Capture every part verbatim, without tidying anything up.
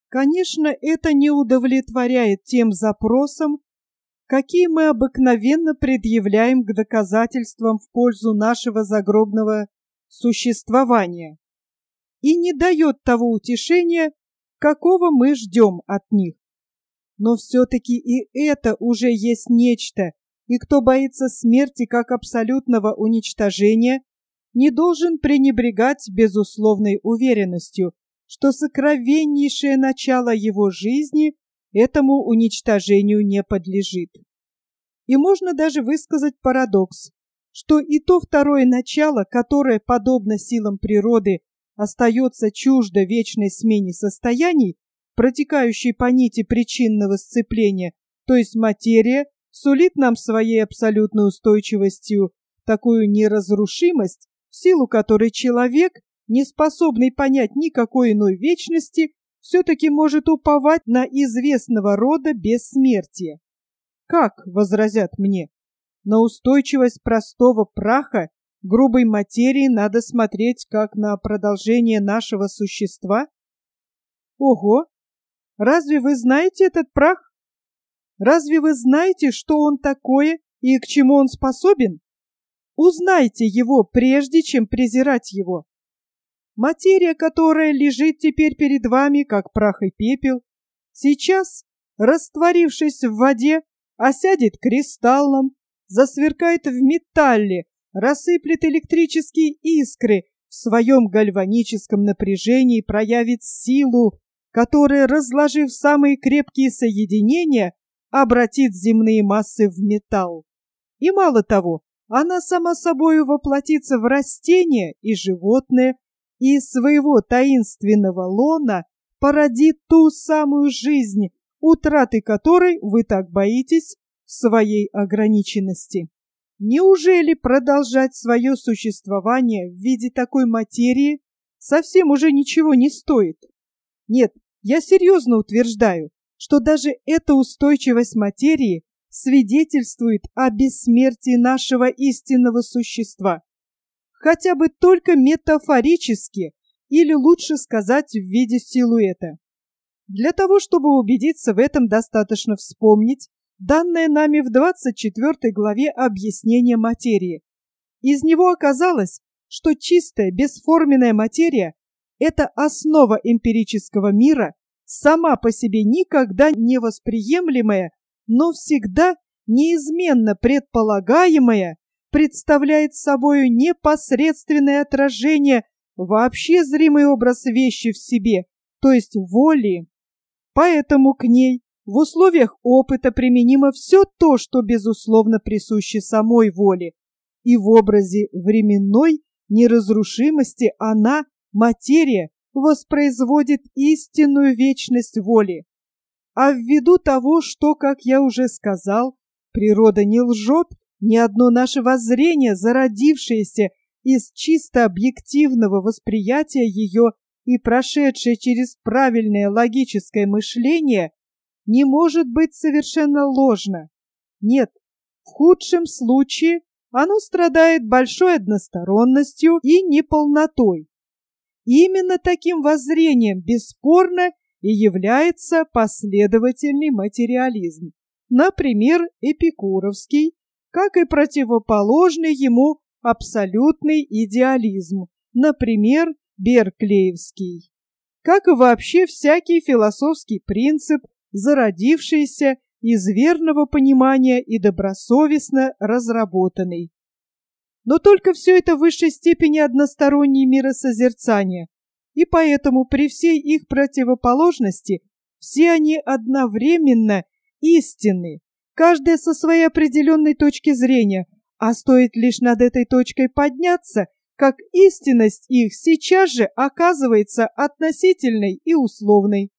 Конечно, это не удовлетворяет тем запросам, какие мы обыкновенно предъявляем к доказательствам в пользу нашего загробного существования, и не дает того утешения, какого мы ждем от них. Но все-таки и это уже есть нечто, и кто боится смерти как абсолютного уничтожения, не должен пренебрегать безусловной уверенностью, что сокровеннейшее начало его жизни этому уничтожению не подлежит. И можно даже высказать парадокс, что и то второе начало, которое, подобно силам природы, остается чуждо вечной смене состояний, протекающей по нити причинного сцепления, то есть материя, сулит нам своей абсолютной устойчивостью такую неразрушимость, в силу которой человек, не способный понять никакой иной вечности, все-таки может уповать на известного рода бессмертие. Как, возразят мне, на устойчивость простого праха, грубой материи надо смотреть как на продолжение нашего существа? Ого! Разве вы знаете этот прах? Разве вы знаете, что он такое и к чему он способен? Узнайте его, прежде чем презирать его. Материя, которая лежит теперь перед вами, как прах и пепел, сейчас, растворившись в воде, осядет кристаллом, засверкает в металле, рассыплет электрические искры, в своем гальваническом напряжении проявит силу, которая, разложив самые крепкие соединения, обратит земные массы в металл. И мало того, она сама собою воплотится в растение и животное, и из своего таинственного лона породит ту самую жизнь, утраты которой вы так боитесь в своей ограниченности. Неужели продолжать свое существование в виде такой материи совсем уже ничего не стоит? Нет, я серьезно утверждаю, что даже эта устойчивость материи свидетельствует о бессмертии нашего истинного существа, хотя бы только метафорически, или лучше сказать, в виде силуэта. Для того, чтобы убедиться в этом, достаточно вспомнить данное нами в двадцать четвёртой главе объяснение материи. Из него оказалось, что чистая, бесформенная материя – это основа эмпирического мира, сама по себе никогда не восприемлемая, но всегда неизменно предполагаемая, представляет собою непосредственное отражение, вообще зримый образ вещи в себе, то есть воли. Поэтому к ней в условиях опыта применимо все то, что безусловно присуще самой воле, и в образе временной неразрушимости она, материя, воспроизводит истинную вечность воли. А ввиду того, что, как я уже сказал, природа не лжет, ни одно наше воззрение, зародившееся из чисто объективного восприятия ее и прошедшее через правильное логическое мышление, не может быть совершенно ложно. Нет, в худшем случае оно страдает большой односторонностью и неполнотой. Именно таким воззрением бесспорно и является последовательный материализм, например, эпикуровский, как и противоположный ему абсолютный идеализм, например, берклеевский, как и вообще всякий философский принцип, зародившийся из верного понимания и добросовестно разработанный. Но только все это в высшей степени одностороннее миросозерцание, и поэтому при всей их противоположности все они одновременно истинны, каждая со своей определенной точки зрения, а стоит лишь над этой точкой подняться, как истинность их сейчас же оказывается относительной и условной.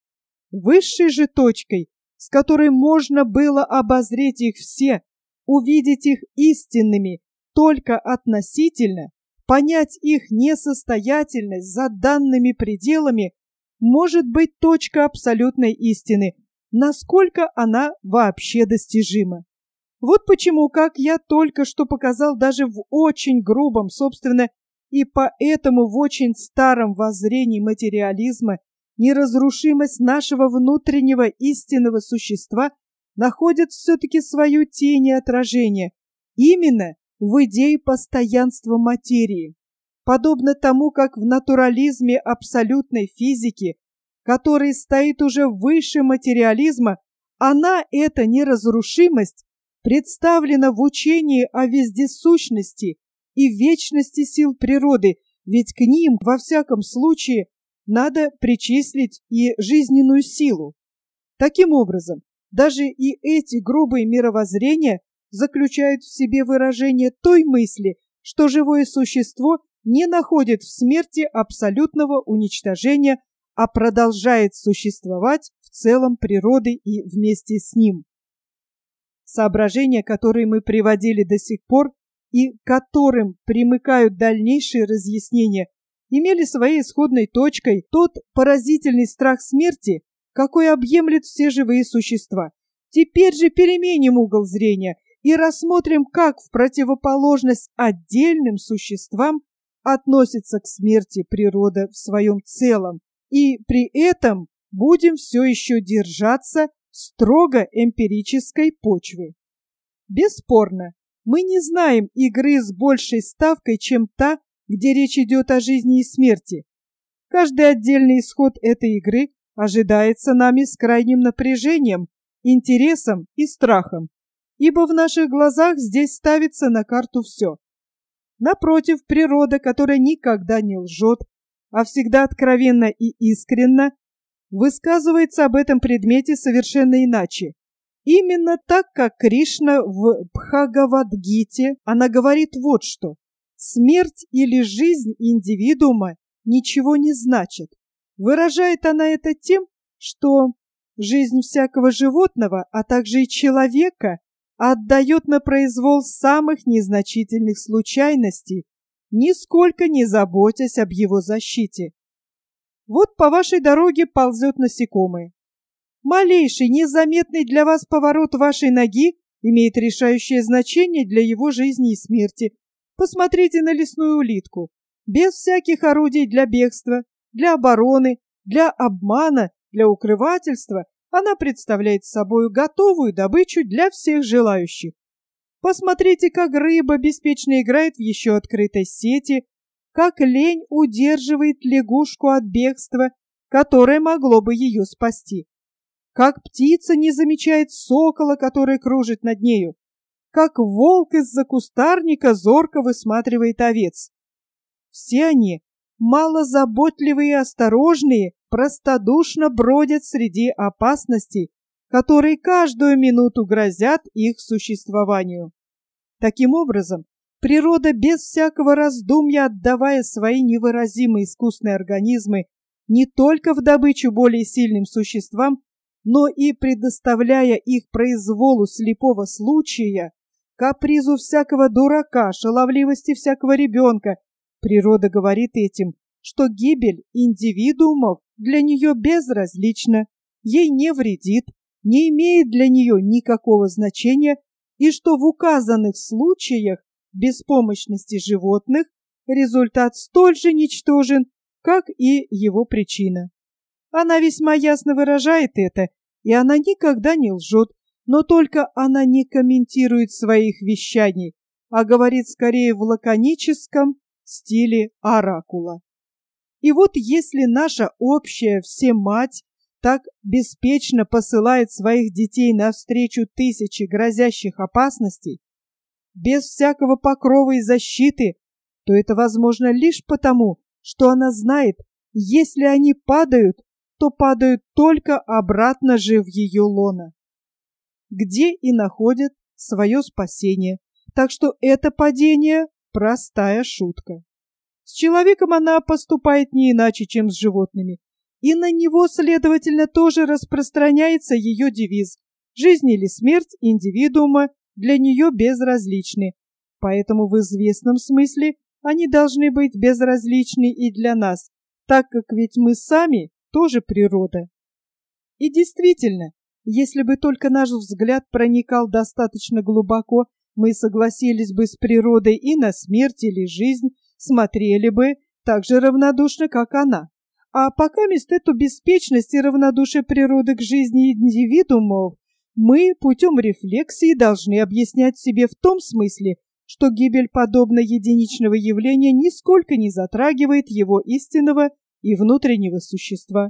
Высшей же точкой, с которой можно было обозреть их все, увидеть их истинными только относительно, понять их несостоятельность за данными пределами, может быть точка абсолютной истины, насколько она вообще достижима. Вот почему, как я только что показал, даже в очень грубом, собственно, и поэтому в очень старом воззрении материализма неразрушимость нашего внутреннего истинного существа находит все-таки свою тень и отражение именно в идее постоянства материи. Подобно тому, как в натурализме абсолютной физики, который стоит уже выше материализма, она, эта неразрушимость, представлена в учении о вездесущности и вечности сил природы, ведь к ним, во всяком случае, надо причислить и жизненную силу. Таким образом, даже и эти грубые мировоззрения заключают в себе выражение той мысли, что живое существо не находит в смерти абсолютного уничтожения, а продолжает существовать в целом природы и вместе с ним. Соображения, которые мы приводили до сих пор и к которым примыкают дальнейшие разъяснения, имели своей исходной точкой тот поразительный страх смерти, какой объемлет все живые существа. Теперь же переменим угол зрения и рассмотрим, как в противоположность отдельным существам относится к смерти природа в своем целом, и при этом будем все еще держаться строго эмпирической почвы. Бесспорно, мы не знаем игры с большей ставкой, чем та, где речь идет о жизни и смерти. Каждый отдельный исход этой игры ожидается нами с крайним напряжением, интересом и страхом, ибо в наших глазах здесь ставится на карту все. Напротив, природа, которая никогда не лжет, а всегда откровенно и искренно, высказывается об этом предмете совершенно иначе. Именно так, как Кришна в Бхагавад-гите, она говорит вот что: смерть или жизнь индивидуума ничего не значит. Выражает она это тем, что жизнь всякого животного, а также и человека, отдает на произвол самых незначительных случайностей, нисколько не заботясь об его защите. Вот по вашей дороге ползет насекомое. Малейший, незаметный для вас поворот вашей ноги имеет решающее значение для его жизни и смерти. Посмотрите на лесную улитку. Без всяких орудий для бегства, для обороны, для обмана, для укрывательства она представляет собой готовую добычу для всех желающих. Посмотрите, как рыба беспечно играет в еще открытой сети, как лень удерживает лягушку от бегства, которое могло бы ее спасти. Как птица не замечает сокола, который кружит над нею, как волк из-за кустарника зорко высматривает овец. Все они, малозаботливые и осторожные, простодушно бродят среди опасностей, которые каждую минуту грозят их существованию. Таким образом, природа без всякого раздумья, отдавая свои невыразимо искусные организмы не только в добычу более сильным существам, но и предоставляя их произволу слепого случая, капризу всякого дурака, шаловливости всякого ребенка, природа говорит этим, что гибель индивидуумов для нее безразлична, ей не вредит, не имеет для нее никакого значения, и что в указанных случаях беспомощности животных результат столь же ничтожен, как и его причина. Она весьма ясно выражает это, и она никогда не лжет, но только она не комментирует своих вещаний, а говорит скорее в лаконическом стиле оракула. И вот если наша общая всемать так беспечно посылает своих детей навстречу тысяче грозящих опасностей, без всякого покрова и защиты, то это возможно лишь потому, что она знает, если они падают, то падают только обратно же в ее лоно, где и находят свое спасение. Так что это падение – простая шутка. С человеком она поступает не иначе, чем с животными, и на него, следовательно, тоже распространяется ее девиз: жизнь или смерть индивидуума для нее безразличны, поэтому в известном смысле они должны быть безразличны и для нас, так как ведь мы сами тоже природа. И действительно, если бы только наш взгляд проникал достаточно глубоко, мы согласились бы с природой и на смерть или жизнь смотрели бы так же равнодушно, как она. А пока вместо эту беспечность и равнодушие природы к жизни индивидуумов мы путем рефлексии должны объяснять себе в том смысле, что гибель подобно единичного явления нисколько не затрагивает его истинного и внутреннего существа.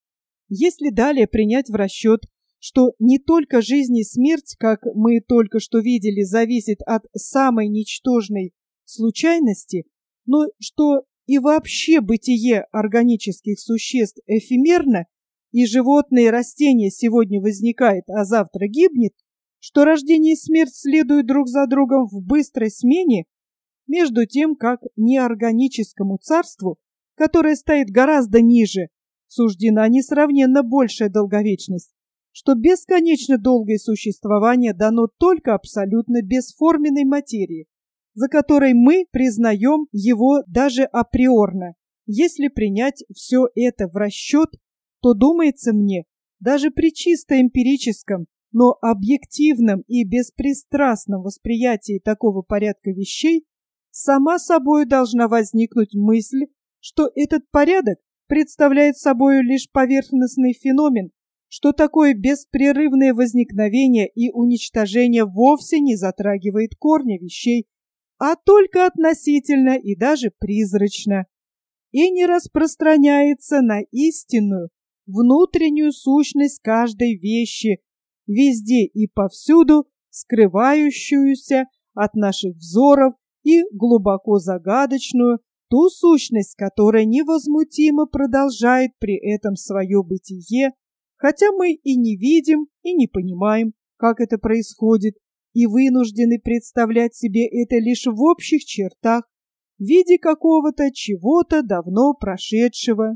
Если далее принять в расчет, что не только жизнь и смерть, как мы только что видели, зависит от самой ничтожной случайности, но что и вообще бытие органических существ эфемерно, и животные и растения сегодня возникает, а завтра гибнет, что рождение и смерть следуют друг за другом в быстрой смене, между тем, как неорганическому царству, которое стоит гораздо ниже, суждена несравненно большая долговечность, что бесконечно долгое существование дано только абсолютно бесформенной материи, за которой мы признаем его даже априорно. Если принять все это в расчет, то, думается мне, даже при чисто эмпирическом, но объективном и беспристрастном восприятии такого порядка вещей, сама собой должна возникнуть мысль, что этот порядок представляет собой лишь поверхностный феномен, что такое беспрерывное возникновение и уничтожение вовсе не затрагивает корня вещей, а только относительно и даже призрачно, и не распространяется на истинную, внутреннюю сущность каждой вещи, везде и повсюду скрывающуюся от наших взоров и глубоко загадочную, ту сущность, которая невозмутимо продолжает при этом свое бытие, хотя мы и не видим, и не понимаем, как это происходит, и вынуждены представлять себе это лишь в общих чертах, в виде какого-то чего-то давно прошедшего.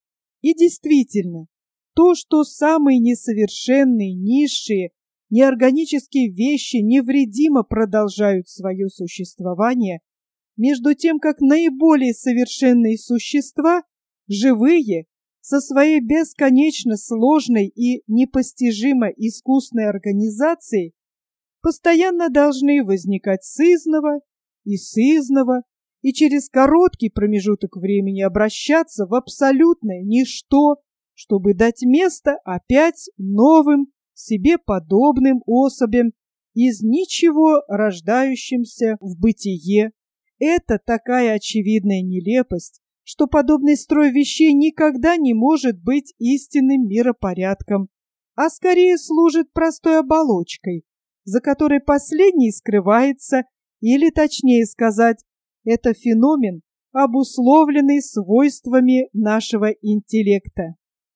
И действительно, то, что самые несовершенные, низшие, неорганические вещи невредимо продолжают свое существование, между тем, как наиболее совершенные существа, живые, со своей бесконечно сложной и непостижимо искусной организацией, постоянно должны возникать сызново и сызново, и через короткий промежуток времени обращаться в абсолютное ничто, чтобы дать место опять новым, себе подобным особям, из ничего рождающимся в бытие. Это такая очевидная нелепость, что подобный строй вещей никогда не может быть истинным миропорядком, а скорее служит простой оболочкой, за которой последний скрывается, или, точнее сказать, это феномен, обусловленный свойствами нашего интеллекта.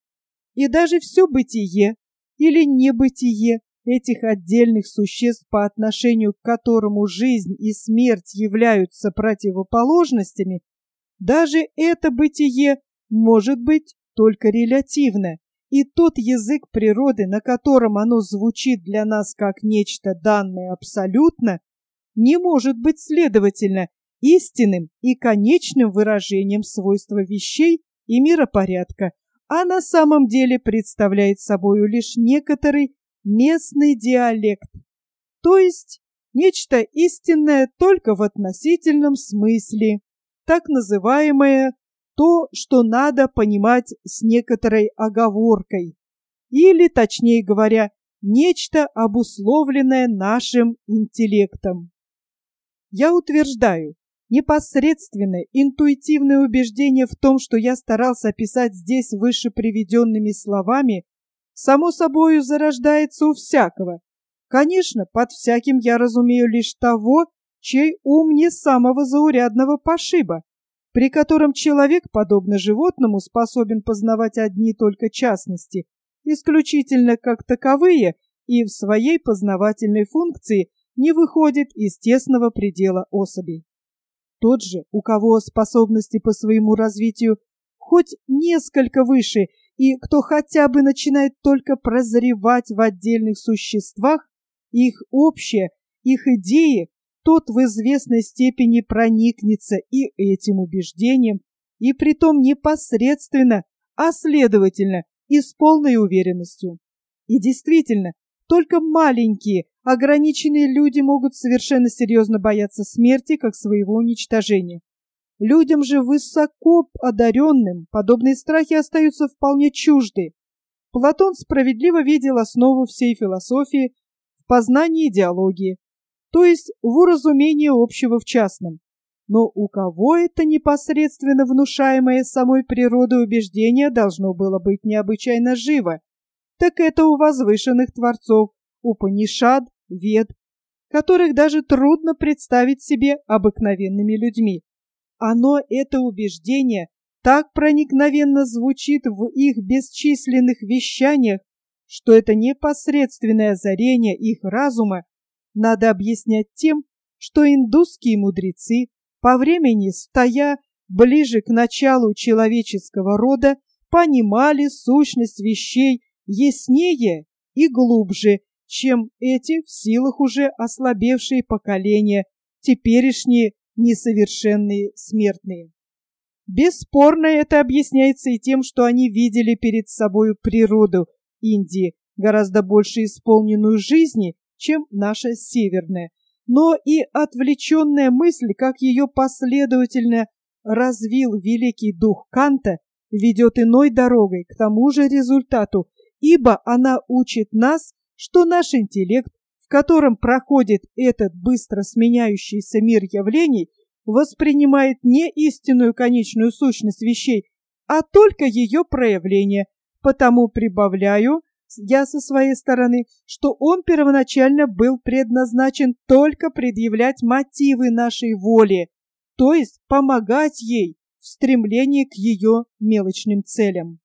И даже все бытие или небытие этих отдельных существ, по отношению к которому жизнь и смерть являются противоположностями, даже это бытие может быть только релятивно, и тот язык природы, на котором оно звучит для нас как нечто данное абсолютно, не может быть, следовательно, истинным и конечным выражением свойства вещей и миропорядка, а на самом деле представляет собою лишь некоторый местный диалект, то есть нечто истинное только в относительном смысле, так называемое то, что надо понимать с некоторой оговоркой, или, точнее говоря, нечто обусловленное нашим интеллектом. Я утверждаю, непосредственное интуитивное убеждение в том, что я старался описать здесь выше приведенными словами, само собою зарождается у всякого. Конечно, под всяким я разумею лишь того, чей ум не самого заурядного пошиба, при котором человек, подобно животному, способен познавать одни только частности, исключительно как таковые, и в своей познавательной функции не выходит из тесного предела особей. Тот же, у кого способности по своему развитию хоть несколько выше, и кто хотя бы начинает только прозревать в отдельных существах, их общее, их идеи, тот в известной степени проникнется и этим убеждением, и притом непосредственно, а следовательно и с полной уверенностью. И действительно, только маленькие, ограниченные люди могут совершенно серьезно бояться смерти как своего уничтожения. Людям же высоко одаренным подобные страхи остаются вполне чужды. Платон справедливо видел основу всей философии в познании идеологии, то есть в уразумении общего в частном. Но у кого это непосредственно внушаемое самой природой убеждение должно было быть необычайно живо, так это у возвышенных творцов Упанишад, Вед, которых даже трудно представить себе обыкновенными людьми. Оно, это убеждение, так проникновенно звучит в их бесчисленных вещаниях, что это непосредственное озарение их разума надо объяснять тем, что индусские мудрецы, по времени стоя ближе к началу человеческого рода, понимали сущность вещей яснее и глубже, чем эти в силах уже ослабевшие поколения, теперешние несовершенные смертные. Бесспорно, это объясняется и тем, что они видели перед собою природу Индии, гораздо больше исполненную жизни, чем наша северная, но и отвлеченная мысль, как ее последовательно развил великий дух Канта, ведет иной дорогой к тому же результату, ибо она учит нас, что наш интеллект, в котором проходит этот быстро сменяющийся мир явлений, воспринимает не истинную конечную сущность вещей, а только ее проявление. Потому прибавляю я со своей стороны, что он первоначально был предназначен только предъявлять мотивы нашей воли, то есть помогать ей в стремлении к ее мелочным целям.